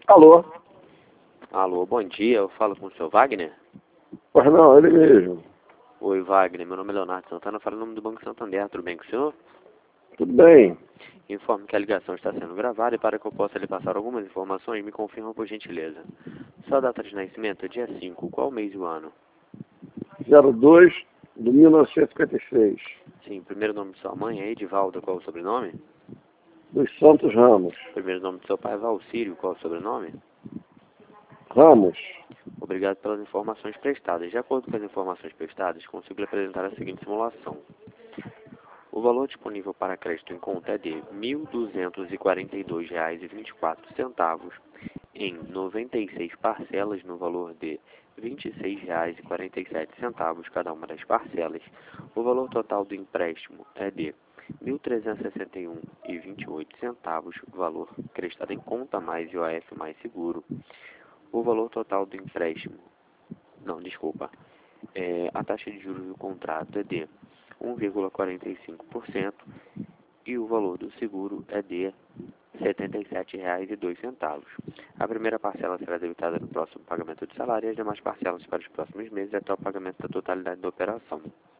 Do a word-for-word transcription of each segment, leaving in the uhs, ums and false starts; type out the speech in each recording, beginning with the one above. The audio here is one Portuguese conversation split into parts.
Alô? Alô, bom dia, eu falo com o senhor Wagner? Pois não, ele mesmo. Oi, Wagner, meu nome é Leonardo Santana, falo em nome do Banco Santander, tudo bem com o senhor? Tudo bem. Informe que a ligação está sendo gravada e para que eu possa lhe passar algumas informações, me confirma por gentileza. Sua data de nascimento é dia cinco, qual mês e o ano? zero dois de mil novecentos e cinquenta e seis. Sim, primeiro nome de sua mãe é Edivalda, qual o sobrenome? Dos Santos Ramos. Primeiro nome de seu pai é Valcírio, qual o sobrenome? Ramos. Obrigado pelas informações prestadas. De acordo com as informações prestadas, consigo lhe apresentar a seguinte simulação. O valor disponível para crédito em conta é de mil duzentos e quarenta e dois reais e vinte e quatro centavos em noventa e seis parcelas no valor de vinte e seis reais e quarenta e sete centavos cada uma das parcelas. O valor total do empréstimo é de mil trezentos e sessenta e um reais e vinte e oito centavos, valor prestado em conta mais I O F mais seguro. O valor total do empréstimo, não, desculpa, é, a taxa de juros do contrato é de um vírgula quarenta e cinco por cento e o valor do seguro é de setenta e sete reais e dois centavos. A primeira parcela será debitada no próximo pagamento de salário e as demais parcelas para os próximos meses até o pagamento da totalidade da operação.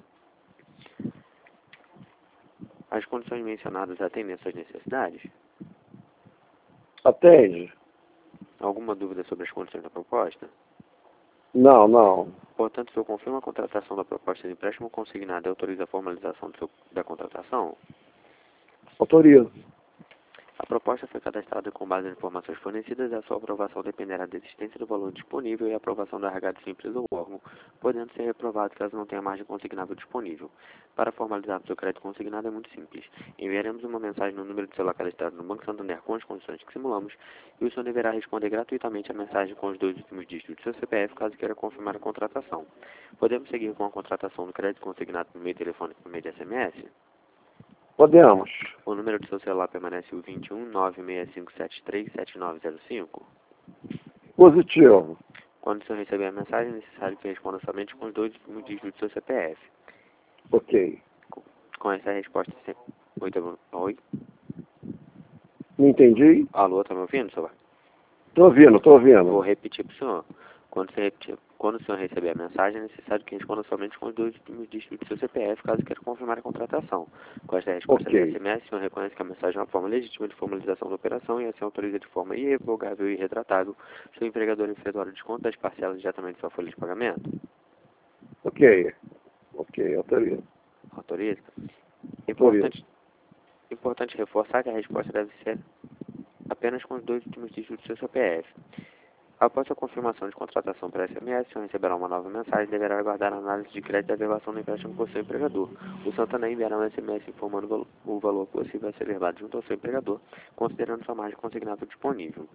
As condições mencionadas atendem às suas necessidades? Atende? Alguma dúvida sobre as condições da proposta? Não, não. Portanto, se eu confirmo a contratação da proposta de empréstimo consignado e autoriza a formalização do seu, da contratação, Autorizo. a proposta foi cadastrada com base em informações fornecidas e a sua aprovação dependerá da existência do valor disponível e a aprovação da R H de sua empresa ou órgão, podendo ser reprovado caso não tenha margem consignável disponível. Para formalizar o seu crédito consignado é muito simples. Enviaremos uma mensagem no número de celular cadastrado no Banco Santander com as condições que simulamos e o senhor deverá responder gratuitamente a mensagem com os dois últimos dígitos do seu C P F caso queira confirmar a contratação. Podemos seguir com a contratação do crédito consignado por meio telefônico por meio de S M S? Podemos. O número do seu celular permanece o vinte e um, nove seis cinco sete três, sete nove zero cinco? Positivo. Quando o senhor receber a mensagem, é necessário que responda somente com os dois últimos dígitos do seu C P F. Ok. Com essa resposta... Sem... Oi, tá bom? Oi? Não entendi? Alô, tá me ouvindo, senhor? Tô ouvindo, tô ouvindo. Vou repetir para o senhor. Quando, você repetir, quando o senhor receber a mensagem, é necessário que responda somente com os dois últimos dígitos do seu C P F, caso queira confirmar a contratação. Com esta resposta do Ok. S M S, o senhor reconhece que a mensagem é uma forma legítima de formalização da operação e assim autoriza de forma irrevogável e irretratável seu empregador a efetuar o desconto das parcelas diretamente de sua folha de pagamento. Ok. Ok, autorizo. Autoriza? Autorizo. Importante, importante reforçar que a resposta deve ser apenas com os dois últimos dígitos do seu C P F. Após a confirmação de contratação por S M S, o senhor receberá uma nova mensagem e deverá aguardar a análise de crédito e a averbação do empréstimo por seu empregador. O Santander enviará um S M S informando o valor possível a ser levado junto ao seu empregador, considerando sua margem consignável disponível.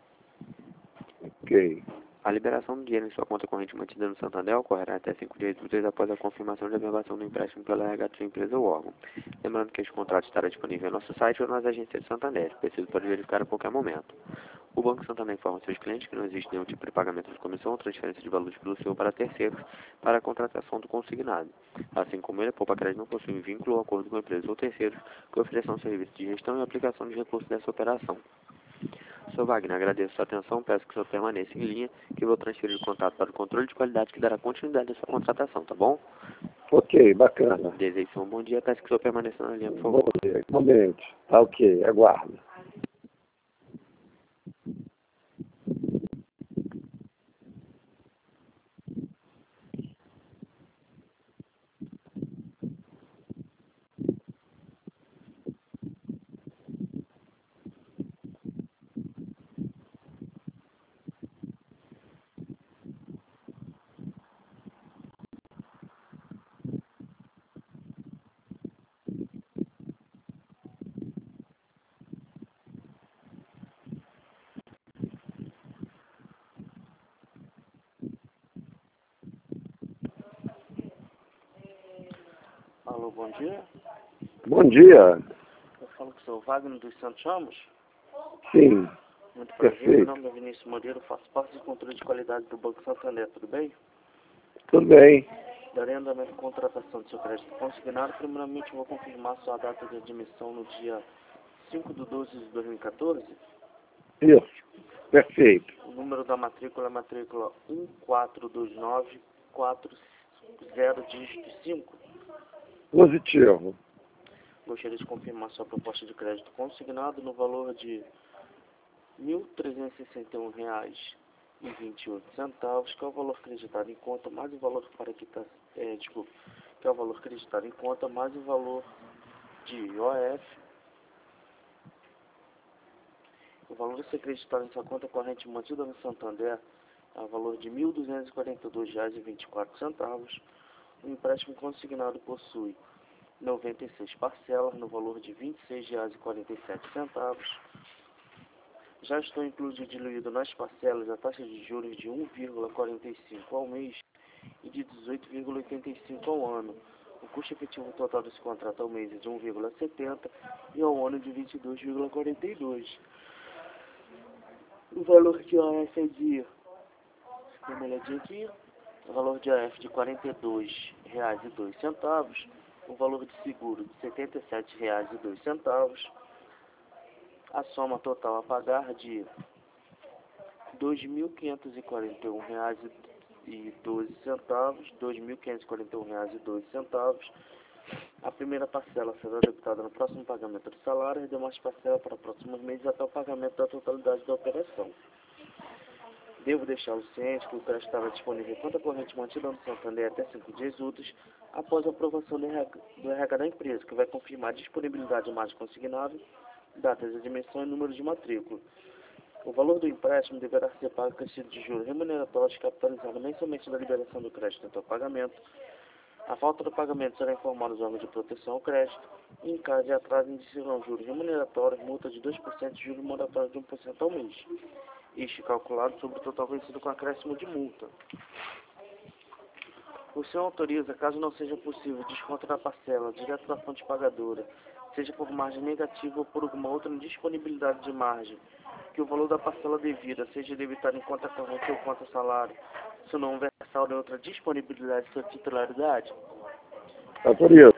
Ok. A liberação do dinheiro em sua conta corrente mantida no Santander ocorrerá até cinco dias úteis após a confirmação de averbação do empréstimo pela R H de sua empresa ou órgão. Lembrando que este contrato estará disponível em nosso site ou nas agências de Santander. Preciso pode verificar a qualquer momento. O Banco Santander informa seus clientes que não existe nenhum tipo de pagamento de comissão ou transferência de valores pelo senhor para terceiros para a contratação do consignado. Assim como ele, a Poupa Crédito não possui vínculo ou acordo com empresas ou terceiros que ofereçam serviço de gestão e aplicação de recursos dessa operação. senhor Wagner, agradeço sua atenção, peço que o senhor permaneça em linha, que vou transferir o contato para o controle de qualidade que dará continuidade à sua contratação, tá bom? Ok, bacana. Desejo um bom dia, peço que o senhor permaneça na linha, por Bom favor. dia. Igualmente. Tá ok, aguardo. Alô, bom dia. Bom dia. Eu falo com o senhor Wagner dos Santos Ramos. Sim. Muito prazer, meu Perfeito. nome é Vinícius Moreira, faço parte do controle de qualidade do Banco Santander, tudo bem? Tudo bem. Darei andamento à contratação do seu crédito consignado. Primeiramente, vou confirmar sua data de admissão no dia cinco de doze de dois mil e quatorze. Isso. Perfeito. O número da matrícula é a matrícula um quatro dois nove quatro zero dígito cinco. Positivo. Gostaria de confirmar sua proposta de crédito consignado no valor de mil trezentos e sessenta e um reais e vinte e oito centavos, que é o valor acreditado em conta, mais o valor para quitar, é, desculpa, que é o valor acreditado em conta, mais o valor de I O F. O valor a ser acreditado em sua conta corrente mantida no Santander é o valor de mil duzentos e quarenta e dois reais e vinte e quatro centavos. O empréstimo consignado possui noventa e seis parcelas no valor de vinte e seis reais e quarenta e sete centavos. Já estão incluído e diluído nas parcelas a taxa de juros de um vírgula quarenta e cinco ao mês e de dezoito vírgula oitenta e cinco ao ano. O custo efetivo total desse contrato ao mês é de um vírgula setenta e ao ano de vinte e dois vírgula quarenta e dois. O valor de I O F é de, dá uma olhadinha aqui, o valor de I O F de quarenta e dois reais e dois centavos, o valor de seguro de setenta e sete reais e dois centavos, a soma total a pagar de dois mil quinhentos e quarenta e um reais e doze centavos, dois mil quinhentos e quarenta e um reais e doze centavos. A primeira parcela será debitada no próximo pagamento do salário e as demais parcelas para próximos meses até o pagamento da totalidade da operação. Devo deixá-lo ciente que o crédito estará disponível em conta corrente mantida no Santander até cinco dias úteis após a aprovação do R H da empresa, que vai confirmar a disponibilidade de margem consignável, datas de dimensão e número de matrícula. O valor do empréstimo deverá ser pago acrescido de juros remuneratórios capitalizado mensalmente da liberação do crédito até o pagamento. A falta do pagamento será informada aos órgãos de proteção ao crédito e, em caso de atraso, incidirão juros remuneratórios, multa de dois por cento e juros moratórios de um por cento ao mês. Este calculado sobre o total vencido com acréscimo de multa. O senhor autoriza, caso não seja possível, desconto da parcela direto da fonte pagadora, seja por margem negativa ou por alguma outra indisponibilidade de margem, que o valor da parcela devida seja debitado em conta corrente ou conta salário, se não houver saldo em outra disponibilidade de sua titularidade? Autorizo.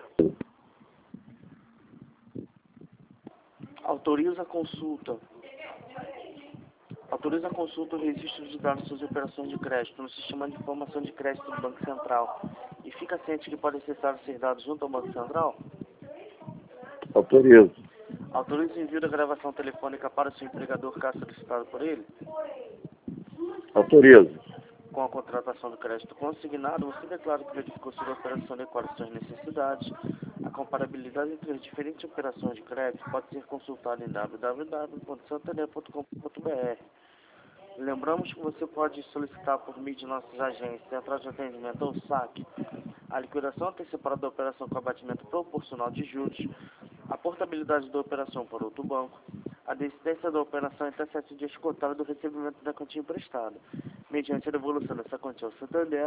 Autoriza a consulta. Autoriza a consulta o registro de dados de suas operações de crédito no sistema de informação de crédito do Banco Central e fica ciente que pode acessar ser dados junto ao Banco Central? Autorizo. Autoriza o envio da gravação telefônica para o seu empregador caso solicitado por ele? Autorizo. Com a contratação do crédito consignado, você declara que verificou se a operação adequada às suas necessidades. A comparabilidade entre as diferentes operações de crédito pode ser consultada em w w w ponto santander ponto com ponto b r. Lembramos que você pode solicitar por meio de nossas agências, central de atendimento ou S A C, a liquidação antecipada da operação com abatimento proporcional de juros, a portabilidade da operação para outro banco, a desistência da operação até sete dias cotada do recebimento da quantia emprestada, mediante a devolução dessa quantia ao Santander,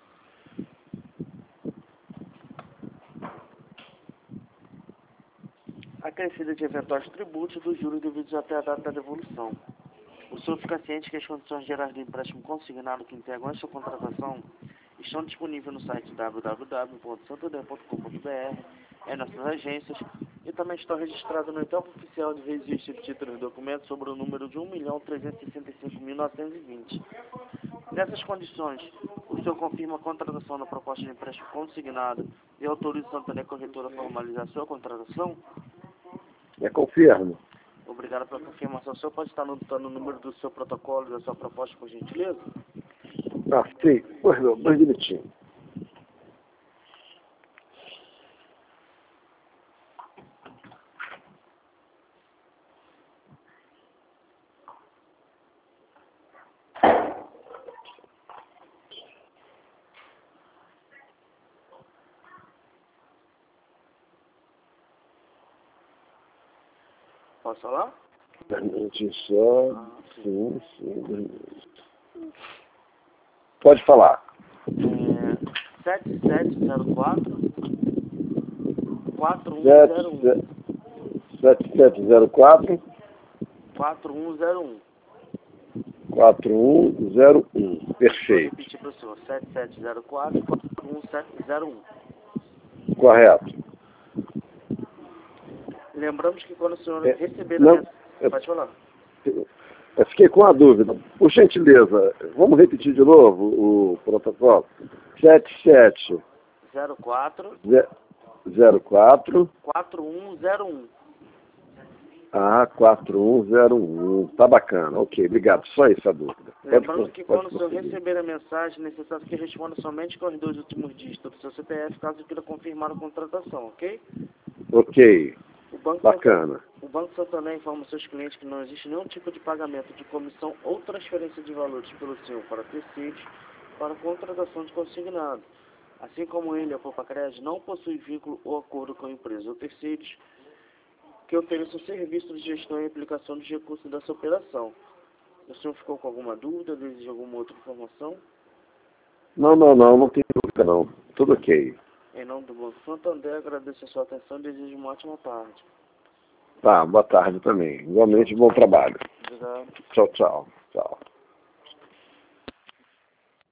acrescida de eventuais tributos dos juros devidos até a data da devolução. O senhor fica ciente que as condições gerais do empréstimo consignado que integram esta contratação estão disponíveis no site w w w ponto santander ponto com ponto b r, em nossas agências, e também estão registrados no envelope oficial de registro de títulos e documentos sobre o número de um milhão trezentos e sessenta e cinco mil novecentos e vinte. Nessas condições, o senhor confirma a contratação da proposta de empréstimo consignado e autoriza o Santander Corretora a formalizar a sua contratação? É confirmo. Obrigado pela confirmação. O senhor pode estar anotando o número do seu protocolo e da sua proposta, por gentileza? Ah, sim. Pois não, dois minutinhos. Posso falar? Dois minutinhos só. Ah, sim, sim, dois minutos. Pode falar. É, sete sete zero quatro quatro um zero um. sete sete zero quatro quatro um zero um. quatro um zero um. Perfeito. Vou repetir para o senhor. sete sete zero quatro quatro um sete zero um. Correto. Lembramos que quando o senhor É, receber não, a mensagem... Pode falar. Eu fiquei com a dúvida. Por gentileza, vamos repetir de novo o protocolo? sete sete zero quatro zero quatro quatro um zero um. Ah, quatro um zero um. Tá bacana. Ok, obrigado. Só essa dúvida. Lembrando que pode quando o senhor prosseguir. receber a mensagem, é necessário que responda somente com os dois últimos dígitos do seu C P F, caso queira confirmar a contratação, ok? Ok, O Banco bacana. O Banco Santander informa seus clientes que não existe nenhum tipo de pagamento de comissão ou transferência de valores pelo senhor para terceiros para contratação de consignado. Assim como ele, a Poupa-Cred, não possui vínculo ou acordo com a empresa ou terceiros que ofereçam serviço de gestão e aplicação dos recursos dessa operação. O senhor ficou com alguma dúvida? Deseja alguma outra informação? Não, não, não, não tem dúvida não. Tudo ok. Em nome do Banco Santander, agradeço a sua atenção e desejo uma ótima tarde. Tá, boa tarde também. Igualmente, bom trabalho. Obrigado. Tchau, tchau.